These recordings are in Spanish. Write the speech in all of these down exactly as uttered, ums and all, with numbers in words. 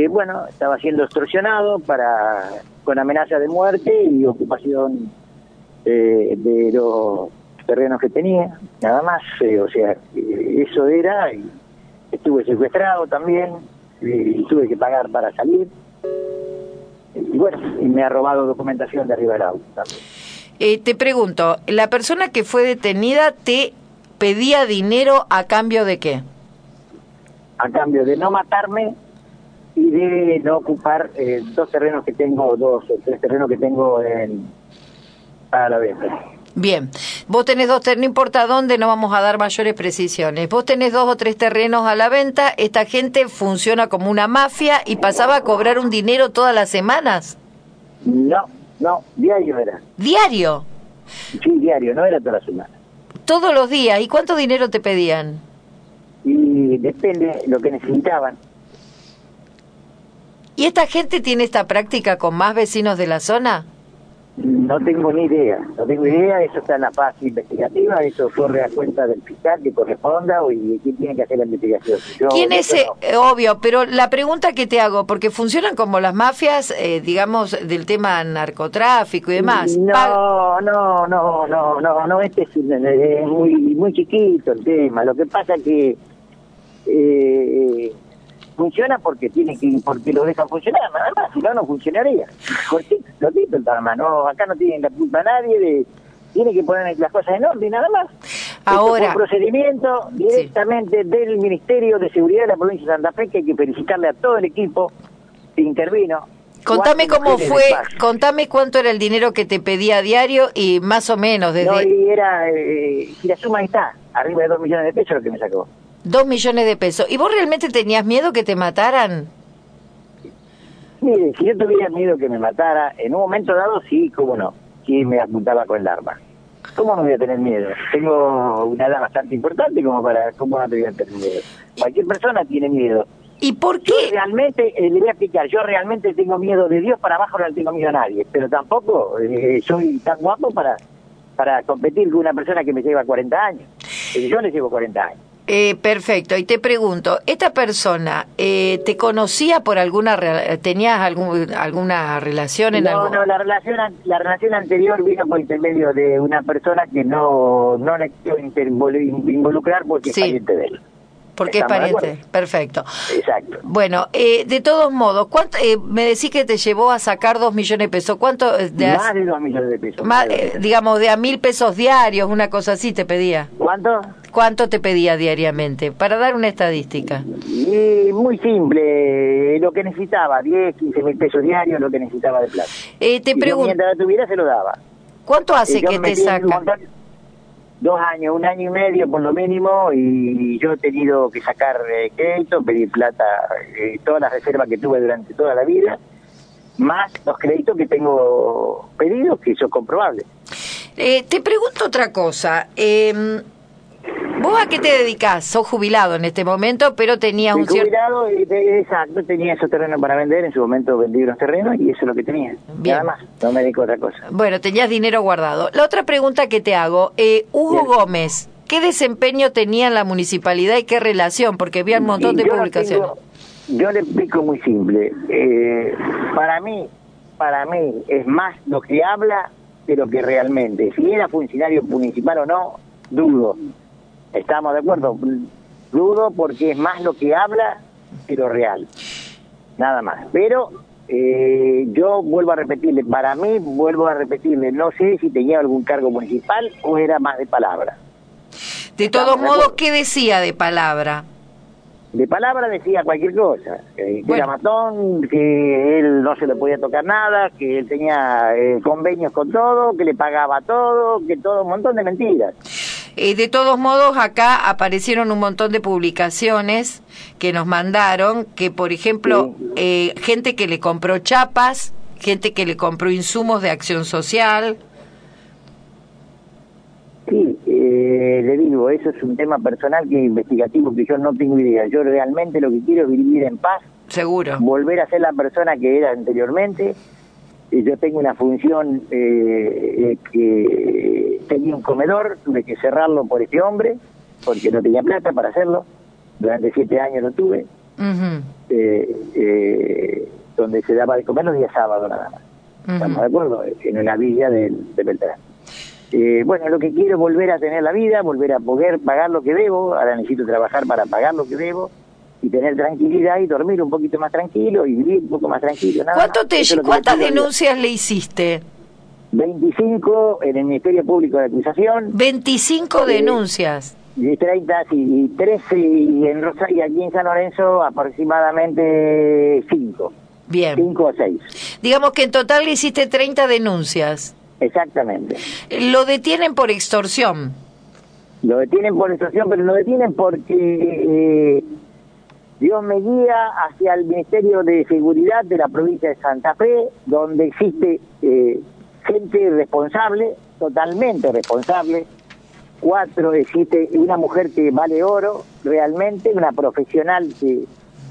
bueno, estaba siendo extorsionado para con amenaza de muerte y ocupación eh, de los terrenos que tenía, nada más. Eh, o sea, eh, eso era, y estuve secuestrado también, y tuve que pagar para salir. Y bueno, y me ha robado documentación de arriba del auto también. Eh, te pregunto, ¿la persona que fue detenida te pedía dinero a cambio de qué? A cambio de no matarme y de no ocupar eh, dos terrenos que tengo, dos o tres terrenos que tengo en, para la venta. Bien, vos tenés dos terrenos, no importa dónde, no vamos a dar mayores precisiones. Vos tenés dos o tres terrenos a la venta, esta gente funciona como una mafia y pasaba a cobrar un dinero todas las semanas. No, no, diario era. ¿Diario? Sí, diario, no era toda la semana. Todos los días. ¿Y cuánto dinero te pedían? Y depende lo que necesitaban. ¿Y esta gente tiene esta práctica con más vecinos de la zona? No tengo ni idea, no tengo idea, eso está en la fase investigativa, eso corre a cuenta del fiscal que corresponda y quién tiene que hacer la investigación. Yo, ¿Quién es? Eh, no. Obvio, pero la pregunta que te hago, porque funcionan como las mafias, eh, digamos, del tema narcotráfico y demás. No, no, no, no, no, no, este es, es muy, muy chiquito el tema, lo que pasa que eh, funciona porque tiene que, porque lo dejan funcionar, nada más, si no, no funcionaría. Cortito, cortito el tema, no, acá no tienen la culpa nadie, de, tiene que poner las cosas en orden, nada más. Ahora, Esto fue un procedimiento directamente sí. del Ministerio de Seguridad de la provincia de Santa Fe, que hay que felicitarle a todo el equipo que intervino. Contame cómo fue, contame cuánto era el dinero que te pedía a diario y más o menos desde... No, y era, eh, si la suma está, arriba de dos millones de pesos lo que me sacó. Dos millones de pesos. ¿Y vos realmente tenías miedo que te mataran? Mire, si yo tuviera miedo que me matara, en un momento dado sí, cómo no, sí me apuntaba con el arma. ¿Cómo no voy a tener miedo? Tengo una edad bastante importante como para, ¿cómo no te voy a tener miedo? Cualquier persona tiene miedo. ¿Y por qué? Yo realmente, eh, le voy a explicar, yo realmente tengo miedo de Dios para abajo, no le tengo miedo a nadie, pero tampoco eh, soy tan guapo para, para competir con una persona que me lleva cuarenta años. Yo le llevo cuarenta años. Eh, perfecto, y te pregunto, ¿esta persona eh, te conocía por alguna, tenías algún, alguna relación en no, algo? No, no, la relación, la relación anterior vino por intermedio de una persona que no, no le quiero involucrar porque sí. es pariente de él. Porque es pariente, perfecto. Exacto. Bueno, eh, de todos modos, ¿cuánto, eh, me decís que te llevó a sacar dos millones de pesos? ¿Cuánto? De más as... de dos millones de pesos. Más, eh, digamos, de a mil pesos diarios, una cosa así te pedía. ¿Cuánto? ¿Cuánto te pedía diariamente? Para dar una estadística. Y muy simple, lo que necesitaba, diez, quince mil pesos diarios, lo que necesitaba de plata. Eh, te pregunto. Mientras tuviera se lo daba. ¿Cuánto hace que te saca? Dos años, un año y medio por lo mínimo, y yo he tenido que sacar eh, crédito, pedir plata, eh, todas las reservas que tuve durante toda la vida, más los créditos que tengo pedidos, que son comprobables. Eh, te pregunto otra cosa. Eh, ¿Vos a qué te dedicás? Sos jubilado en este momento, pero tenías Soy un cierto... jubilado, y de, exacto, tenía esos terrenos para vender, en su momento vendí los terrenos y eso es lo que tenía. Bien. Nada más, no me dedico a otra cosa. Bueno, tenías dinero guardado. La otra pregunta que te hago, eh, Hugo Bien. Gómez, ¿qué desempeño tenía en la municipalidad y qué relación? Porque había un montón de publicaciones. No tengo, yo le explico muy simple. Eh, para mí, para mí es más lo que habla que lo que realmente. Si era funcionario municipal o no, dudo. ¿Estamos de acuerdo? Dudo porque es más lo que habla que lo real. Nada más. Pero eh, yo vuelvo a repetirle, para mí, vuelvo a repetirle, no sé si tenía algún cargo municipal o era más de palabra. De todos modos, ¿qué decía de palabra? De palabra decía cualquier cosa, que bueno. era matón, que él no se le podía tocar nada, que él tenía eh, convenios con todo, que le pagaba todo, que todo, un montón de mentiras. Eh, de todos modos, acá aparecieron un montón de publicaciones que nos mandaron, que por ejemplo, sí. eh, gente que le compró chapas, gente que le compró insumos de acción social. Sí, eh, le digo, eso es un tema personal que es investigativo, que yo no tengo idea. Yo realmente lo que quiero es vivir en paz. Seguro. Volver a ser la persona que era anteriormente. Y yo tengo una función eh, que tenía un comedor, tuve que cerrarlo por este hombre, porque no tenía plata para hacerlo. Durante siete años lo tuve. Uh-huh. eh, eh, donde se daba de comer los días sábados nada más. Uh-huh. ¿Estamos de acuerdo? En una villa de, de Beltrán. Eh, bueno, lo que quiero es volver a tener la vida, volver a poder pagar lo que debo. Ahora necesito trabajar para pagar lo que debo y tener tranquilidad y dormir un poquito más tranquilo y vivir un poco más tranquilo. Nada ¿Cuánto más. te, Es ¿Cuántas denuncias le hiciste? veinticinco en el Ministerio Público de Acusación. veinticinco eh, denuncias. Y treinta, sí, y trece y en Rosario y aquí en San Lorenzo aproximadamente cinco. Bien. cinco o seis. Digamos que en total le hiciste treinta denuncias. Exactamente. Lo detienen por extorsión. Lo detienen por extorsión, pero lo detienen porque eh, Dios me guía hacia el Ministerio de Seguridad de la provincia de Santa Fe, donde existe eh, gente responsable, totalmente responsable. Cuatro, existe una mujer que vale oro, realmente, una profesional que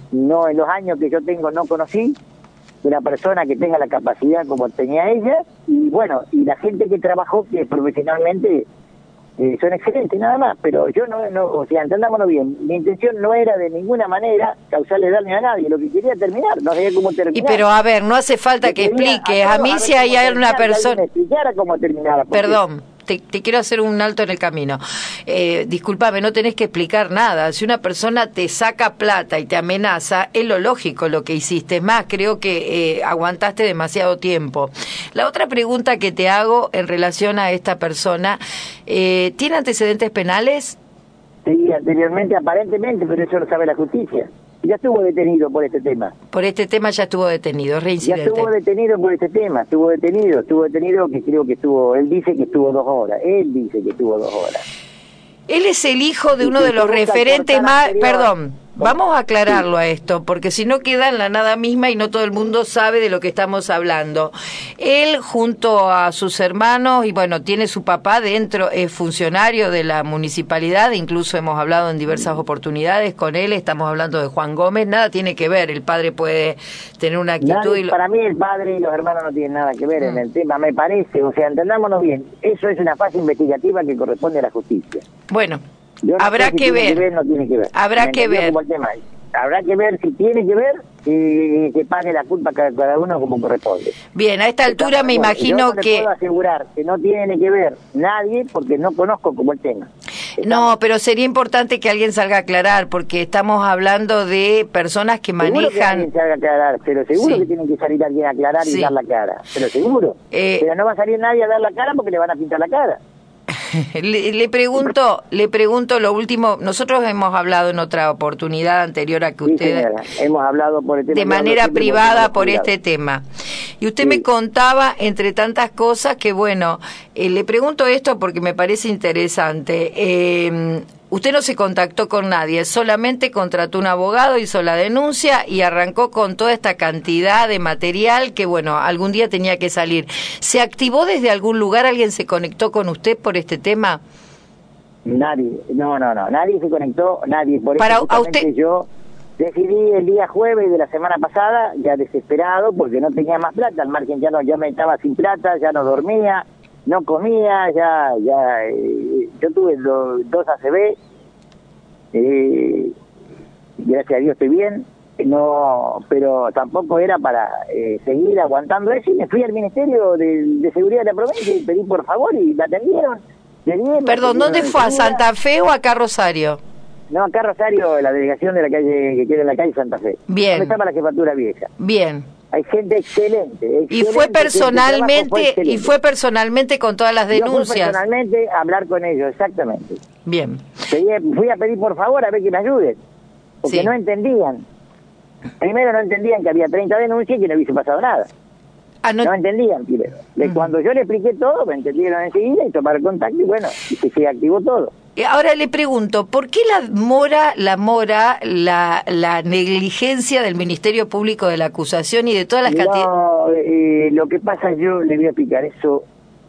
no en los años que yo tengo no conocí, una persona que tenga la capacidad como tenía ella, y bueno, y la gente que trabajó que profesionalmente eh, son excelentes, nada más, pero yo no, no, o sea, entendámonos bien, mi intención no era de ninguna manera causarle daño a nadie, lo que quería terminar, no sabía cómo terminar. Y pero a ver, no hace falta que expliques, a, a mí si hay una persona... explicara cómo terminara. Porque... Perdón. Te, te quiero hacer un alto en el camino. Eh, discúlpame, no tenés que explicar nada. Si una persona te saca plata y te amenaza, es lo lógico lo que hiciste. Es más, creo que eh, aguantaste demasiado tiempo. La otra pregunta que te hago en relación a esta persona, eh, ¿tiene antecedentes penales? Sí, anteriormente, aparentemente, pero eso lo sabe la justicia. Ya estuvo detenido por este tema. Por este tema ya estuvo detenido, reincidente. Ya estuvo detenido por este tema, estuvo detenido, estuvo detenido que creo que estuvo, él dice que estuvo dos horas, él dice que estuvo dos horas. Él es el hijo de uno de los referentes más... Perdón, vamos a aclararlo a esto, porque si no queda en la nada misma y no todo el mundo sabe de lo que estamos hablando. Él, junto a sus hermanos, y bueno, tiene su papá dentro, es funcionario de la municipalidad, incluso hemos hablado en diversas oportunidades con él, estamos hablando de Juan Gómez, nada tiene que ver, el padre puede tener una actitud... Nadie, y lo... Para mí el padre y los hermanos no tienen nada que ver mm. en el tema, me parece, o sea, entendámonos bien, eso es una fase investigativa que corresponde a la justicia. Bueno, no habrá que, si ver. que ver, no tiene que ver. Habrá que ver. Habrá que ver si tiene que ver y que pague la culpa cada, cada uno como corresponde. Bien, a esta altura me imagino yo no que... Yo puedo asegurar que no tiene que ver nadie porque no conozco como el tema. No, pero sería importante que alguien salga a aclarar, porque estamos hablando de personas que seguro manejan... Que alguien salga a aclarar, pero seguro sí. que tiene que salir alguien a aclarar y sí. dar la cara. Pero seguro. Eh... Pero no va a salir nadie a dar la cara porque le van a pintar la cara. le, le pregunto, le pregunto lo último. Nosotros hemos hablado en otra oportunidad anterior a que sí, usted señora. Hemos hablado por el tema de manera privada por este tema. Y usted sí. me contaba entre tantas cosas que bueno, eh, le pregunto esto porque me parece interesante. Eh, Usted no se contactó con nadie, solamente contrató un abogado, hizo la denuncia y arrancó con toda esta cantidad de material que, bueno, algún día tenía que salir. ¿Se activó desde algún lugar? ¿Alguien se conectó con usted por este tema? Nadie, no, no, no, nadie se conectó, nadie. Por Para, eso a usted... yo decidí el día jueves de la semana pasada, ya desesperado, porque no tenía más plata, al margen ya no, ya me estaba sin plata, ya no dormía, no comía, ya, ya, eh, yo tuve do, dos A C V, eh, gracias a Dios estoy bien, no, pero tampoco era para eh, seguir aguantando eso, y me fui al Ministerio de, de Seguridad de la provincia y pedí por favor y me atendieron. Bien, Perdón, ¿dónde fue? ¿A Santa Fe o acá Rosario? No, acá Rosario, la delegación de la calle que queda en la calle Santa Fe. Bien. ¿Dónde estaba la jefatura vieja? Bien. Hay gente excelente, excelente. Y fue personalmente fue y fue personalmente con todas las denuncias. Yo fui personalmente a hablar con ellos, exactamente. Bien. Fui a pedir por favor a ver que me ayuden, porque sí. no entendían. Primero no entendían que había treinta denuncias y que no hubiese pasado nada. Ah, no... no entendían primero. De uh-huh. Cuando yo le expliqué todo, me entendieron enseguida y tomaron contacto y bueno, y se activó todo. Ahora le pregunto, ¿por qué la mora, la mora, la, la negligencia del Ministerio Público de la acusación y de todas las no, cantidades? Eh, lo que pasa, yo le voy a explicar, eso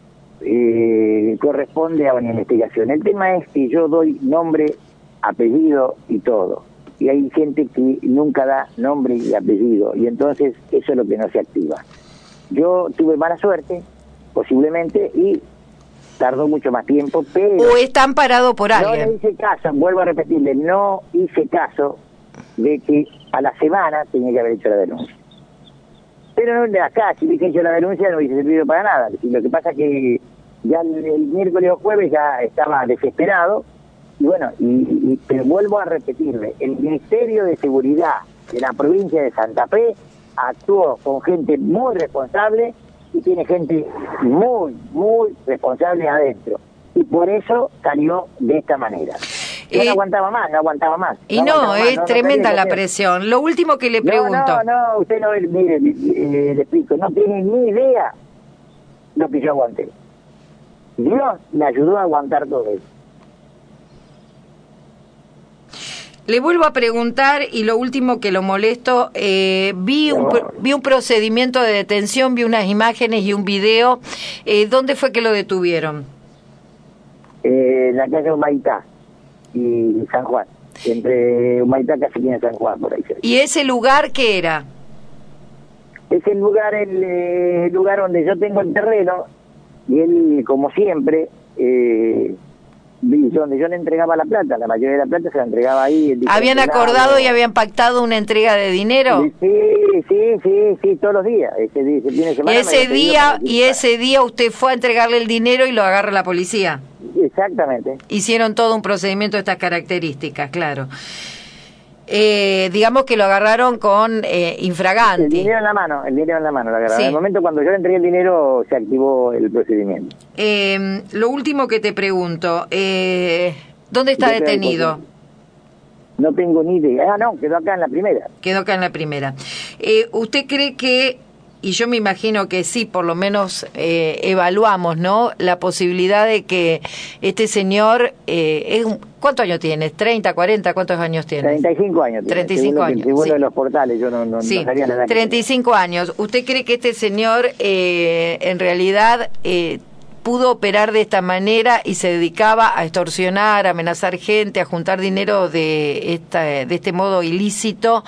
eh, corresponde a una investigación. El tema es que yo doy nombre, apellido y todo. Y hay gente que nunca da nombre y apellido, y entonces eso es lo que no se activa. Yo tuve mala suerte, posiblemente, y tardó mucho más tiempo, pero... ¿O están parados por alguien? No le hice caso, vuelvo a repetirle, no hice caso de que a la semana tenía que haber hecho la denuncia. Pero no, acá, si hubiese hecho la denuncia, no hubiese servido para nada. Y lo que pasa es que ya el, el miércoles o jueves ya estaba desesperado. Y bueno, y, y, pero vuelvo a repetirle, el Ministerio de Seguridad de la provincia de Santa Fe actuó con gente muy responsable y tiene gente muy, muy responsable adentro. Y por eso salió de esta manera. Yo eh, no aguantaba más, no aguantaba más. Y no, no es no, tremenda no la presión. Lo último que le pregunto... No, no, no, usted no, mire, eh, le explico, no tiene ni idea lo que yo aguanté. Dios me ayudó a aguantar todo eso. Le vuelvo a preguntar, y lo último que lo molesto, eh, vi, un, no. vi un procedimiento de detención, vi unas imágenes y un video. Eh, ¿Dónde fue que lo detuvieron? Eh, en la calle Humaitá y San Juan, entre Humaitá casi tiene San Juan, por ahí. ¿Y ese lugar qué era? Es el lugar, el, eh, el lugar donde yo tengo el terreno, y él, como siempre, eh, donde yo le entregaba la plata, la mayoría de la plata se la entregaba ahí. ¿Habían acordado lado. y habían pactado una entrega de dinero? Sí, sí, sí, sí, todos los días. Ese día, ese fin de semana y ese día, y ese día usted fue a entregarle el dinero y lo agarra la policía. Exactamente. Hicieron todo un procedimiento de estas características, claro. Eh, digamos que lo agarraron con eh, infraganti. El dinero en la mano, el dinero en la mano lo agarraron. Sí. En el momento cuando yo le entregué el dinero se activó el procedimiento. Eh, lo último que te pregunto, eh, ¿dónde está detenido? No tengo ni idea. Ah, no, quedó acá en la primera. Quedó acá en la primera. Eh, ¿Usted cree que, y yo me imagino que sí, por lo menos eh, evaluamos, ¿no?, la posibilidad de que este señor, eh, es un, ¿cuántos años tienes? ¿treinta, cuarenta? ¿Cuántos años tienes? treinta y cinco años. treinta y cinco años. Según sí. de los portales, yo no, no, sí. no sabía la edad. treinta y cinco años. ¿Usted cree que este señor, eh, en realidad, eh, pudo operar de esta manera y se dedicaba a extorsionar, a amenazar gente, a juntar dinero de, esta, de este modo ilícito,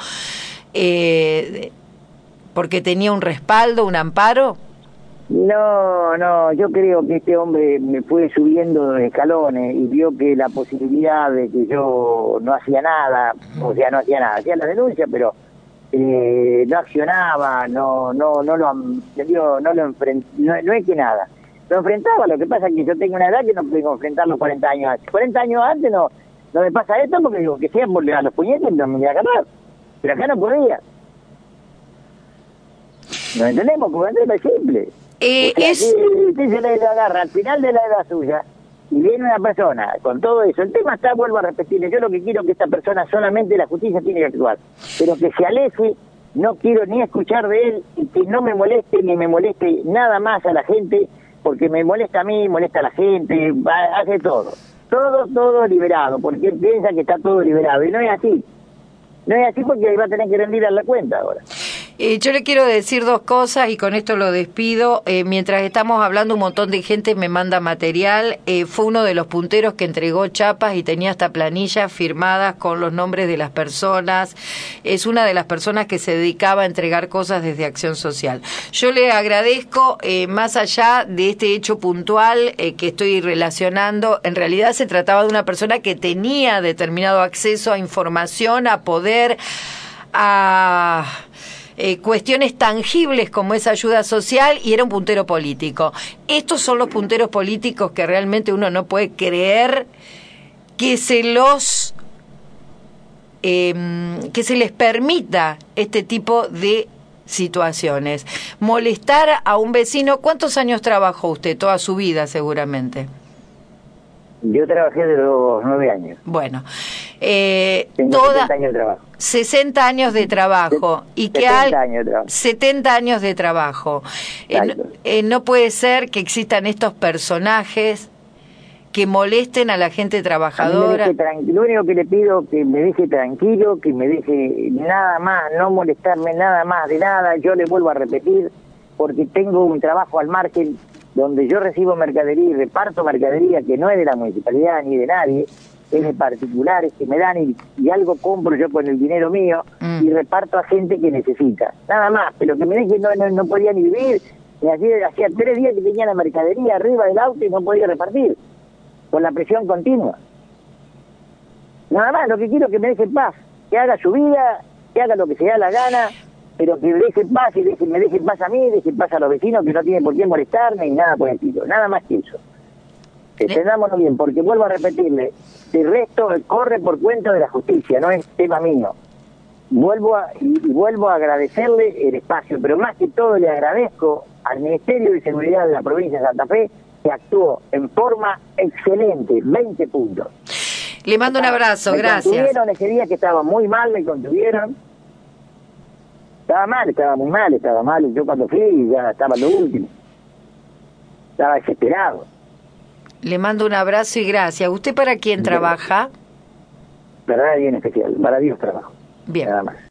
eh, porque tenía un respaldo, un amparo? No, no, yo creo que este hombre me fue subiendo los escalones y vio que la posibilidad de que yo no hacía nada, o sea, no hacía nada, hacía la denuncia, pero eh, no accionaba, no no no lo no, no lo enfrent, no, no es que nada, lo enfrentaba. Lo que pasa es que yo tengo una edad que no puedo enfrentar los cuarenta años antes. cuarenta años antes no no me pasa esto porque digo que sea por a los puñetes no me voy a agarrar, pero acá no podía. ¿No entendemos? Porque no es simple. Eh, o sea, es... usted se le agarra al final de la edad suya y viene una persona con todo eso. El tema está, vuelvo a repetirle, yo lo que quiero es que esta persona, solamente la justicia tiene que actuar, pero que se aleje, no quiero ni escuchar de él, y que no me moleste ni me moleste nada más a la gente, porque me molesta a mí, molesta a la gente, hace todo. Todo, todo liberado, porque él piensa que está todo liberado, y no es así. No es así porque va a tener que rendir a la cuenta ahora. Eh, yo le quiero decir dos cosas y con esto lo despido. Eh, mientras estamos hablando, un montón de gente me manda material. Eh, fue uno de los punteros que entregó chapas y tenía hasta planillas firmadas con los nombres de las personas. Es una de las personas que se dedicaba a entregar cosas desde Acción Social. Yo le agradezco, eh, más allá de este hecho puntual eh, que estoy relacionando, en realidad se trataba de una persona que tenía determinado acceso a información, a poder, a... Eh, cuestiones tangibles como esa ayuda social, y era un puntero político. Estos son los punteros políticos que realmente uno no puede creer que se los eh, que se les permita este tipo de situaciones. Molestar a un vecino. ¿Cuántos años trabajó usted? Toda su vida seguramente. Yo trabajé de los nueve años. Bueno, eh, Tengo toda, sesenta años de trabajo. sesenta años de trabajo. Y que setenta hay años de trabajo. setenta años de trabajo. Eh, no, eh, no puede ser que existan estos personajes que molesten a la gente trabajadora. A mí me deje, lo único que le pido es que me deje tranquilo, que me deje nada más, no molestarme nada más de nada. Yo le vuelvo a repetir, porque tengo un trabajo al margen donde yo recibo mercadería y reparto mercadería que no es de la municipalidad ni de nadie, es de particulares que me dan y, y algo compro yo con el dinero mío mm. y reparto a gente que necesita. Nada más, pero que me deje, no, no, no podía ni vivir. Me hacía, hacía tres días que tenía la mercadería arriba del auto y no podía repartir, con la presión continua. Nada más, lo que quiero es que me deje en paz, que haga su vida que haga lo que se da la gana, pero que deje paz y deje, me deje paz a mí, deje paz a los vecinos, que no tienen por qué molestarme y nada por el estilo, nada más que eso. Entendámonos bien, porque vuelvo a repetirle, el resto corre por cuenta de la justicia, no es tema mío. Vuelvo a, y, y vuelvo a agradecerle el espacio, pero más que todo le agradezco al Ministerio de Seguridad de la provincia de Santa Fe, que actuó en forma excelente, veinte puntos. Le mando un abrazo, me gracias. Me contuvieron ese día que estaba muy mal, me contuvieron. Estaba mal, estaba muy mal, estaba mal. Yo cuando fui ya estaba lo último. Estaba desesperado. Le mando un abrazo y gracias. ¿Usted para quién trabaja? Para nadie en especial, para Dios trabajo. Bien. Nada más.